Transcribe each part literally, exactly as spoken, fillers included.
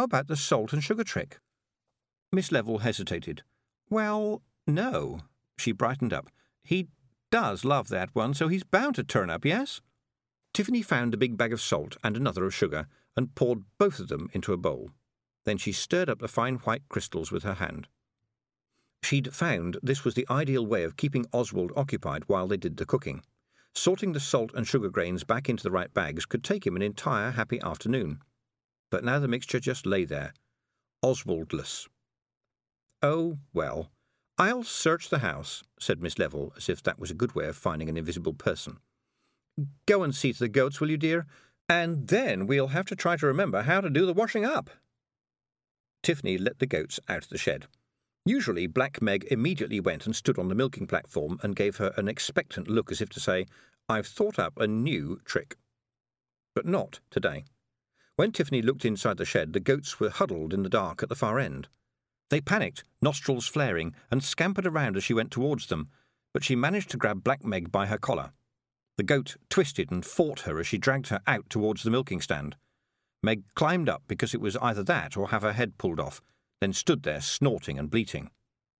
about the salt and sugar trick? Miss Level hesitated. Well, no. She brightened up. He does love that one, so he's bound to turn up, yes? Tiffany found a big bag of salt and another of sugar and poured both of them into a bowl. Then she stirred up the fine white crystals with her hand. She'd found this was the ideal way of keeping Oswald occupied while they did the cooking. Sorting the salt and sugar grains back into the right bags could take him an entire happy afternoon. But now the mixture just lay there, Oswaldless. Oh, well, I'll search the house, said Miss Level, as if that was a good way of finding an invisible person. Go and see to the goats, will you, dear? And then we'll have to try to remember how to do the washing up. Tiffany let the goats out of the shed. Usually Black Meg immediately went and stood on the milking platform and gave her an expectant look as if to say, I've thought up a new trick. But not today. When Tiffany looked inside the shed, the goats were huddled in the dark at the far end. They panicked, nostrils flaring, and scampered around as she went towards them, but she managed to grab Black Meg by her collar. The goat twisted and fought her as she dragged her out towards the milking stand. Meg climbed up because it was either that or have her head pulled off, then stood there snorting and bleating.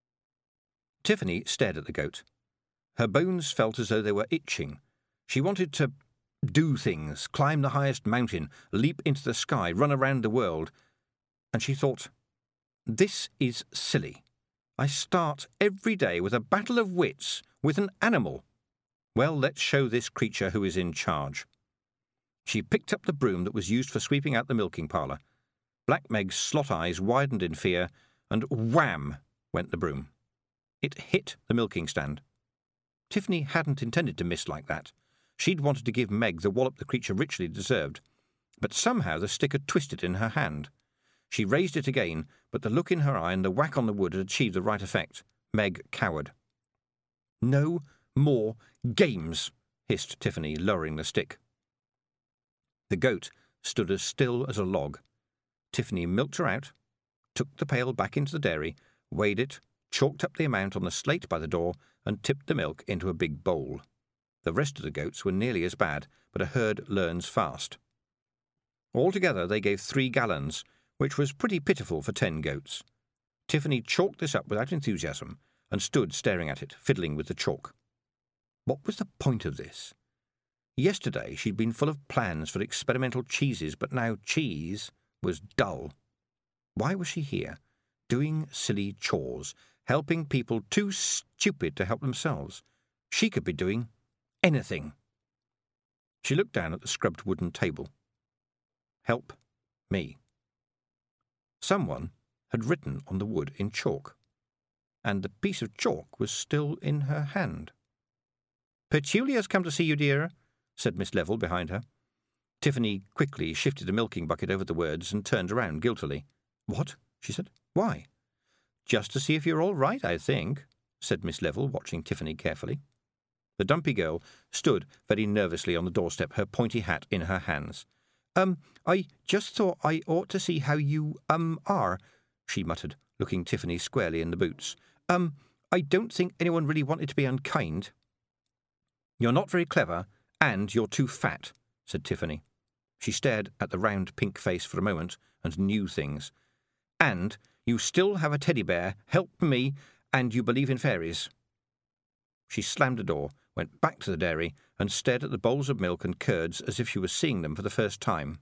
Tiffany stared at the goat. Her bones felt as though they were itching. She wanted to do things, climb the highest mountain, leap into the sky, run around the world. And she thought, this is silly. I start every day with a battle of wits with an animal. Well, let's show this creature who is in charge. She picked up the broom that was used for sweeping out the milking parlour. Black Meg's slot eyes widened in fear, and wham went the broom. It hit the milking stand. Tiffany hadn't intended to miss like that. She'd wanted to give Meg the wallop the creature richly deserved, but somehow the stick had twisted in her hand. She raised it again, but the look in her eye and the whack on the wood had achieved the right effect. Meg cowered. No more games, hissed Tiffany, lowering the stick. The goat stood as still as a log. Tiffany milked her out, took the pail back into the dairy, weighed it, chalked up the amount on the slate by the door, and tipped the milk into a big bowl. The rest of the goats were nearly as bad, but a herd learns fast. Altogether they gave three gallons, which was pretty pitiful for ten goats. Tiffany chalked this up without enthusiasm, and stood staring at it, fiddling with the chalk. What was the point of this? Yesterday she'd been full of plans for experimental cheeses, but now cheese was dull. Why was she here, doing silly chores, helping people too stupid to help themselves? She could be doing anything. She looked down at the scrubbed wooden table. Help me. Someone had written on the wood in chalk, and the piece of chalk was still in her hand. Petulia's come to see you, dear, said Miss Level behind her. Tiffany quickly shifted the milking bucket over the words and turned around guiltily. What? She said. Why? Just to see if you're all right, I think, said Miss Level, watching Tiffany carefully. The dumpy girl stood very nervously on the doorstep, her pointy hat in her hands. Um, I just thought I ought to see how you, um, are, she muttered, looking Tiffany squarely in the boots. Um, I don't think anyone really wanted to be unkind. You're not very clever, and you're too fat, said Tiffany. She stared at the round pink face for a moment and knew things. And you still have a teddy bear, help me, and you believe in fairies. She slammed the door, went back to the dairy, and stared at the bowls of milk and curds as if she was seeing them for the first time.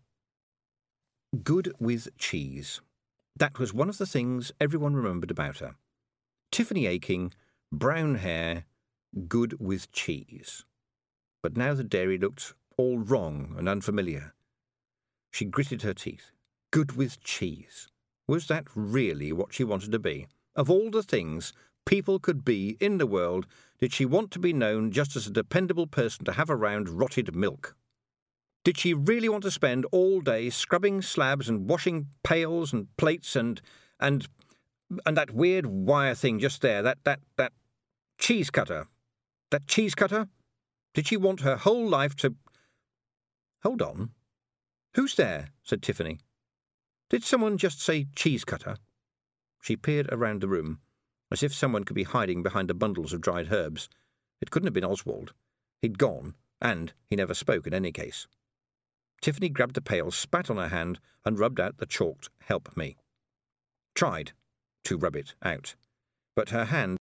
Good with cheese. That was one of the things everyone remembered about her. Tiffany Aching, brown hair, good with cheese. But now the dairy looked all wrong and unfamiliar. She gritted her teeth. Good with cheese. Was that really what she wanted to be? Of all the things people could be in the world, did she want to be known just as a dependable person to have around rotted milk? Did she really want to spend all day scrubbing slabs and washing pails and plates and and and that weird wire thing just there, that that that cheese cutter? That cheese cutter? Did she want her whole life to... Hold on. Who's there? Said Tiffany. Did someone just say cheese cutter? She peered around the room, as if someone could be hiding behind the bundles of dried herbs. It couldn't have been Oswald. He'd gone, and he never spoke in any case. Tiffany grabbed the pail, spat on her hand, and rubbed out the chalked "Help me." Tried to rub it out, but her hand